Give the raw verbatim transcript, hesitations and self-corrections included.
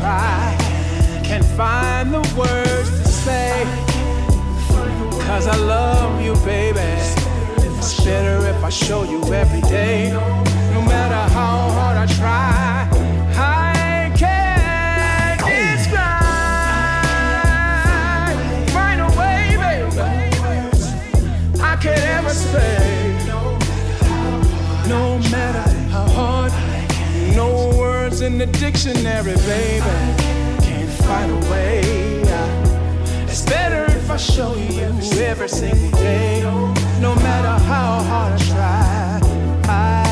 try, can't find the words to say, cause I love you, baby. It's better if I show you every day. No matter how hard I try, I can't describe, find a way, baby, I can't ever say. No matter how hard, no words in the dictionary, baby, can't find a way. It's better if I show you every single day. No matter how hard I try, I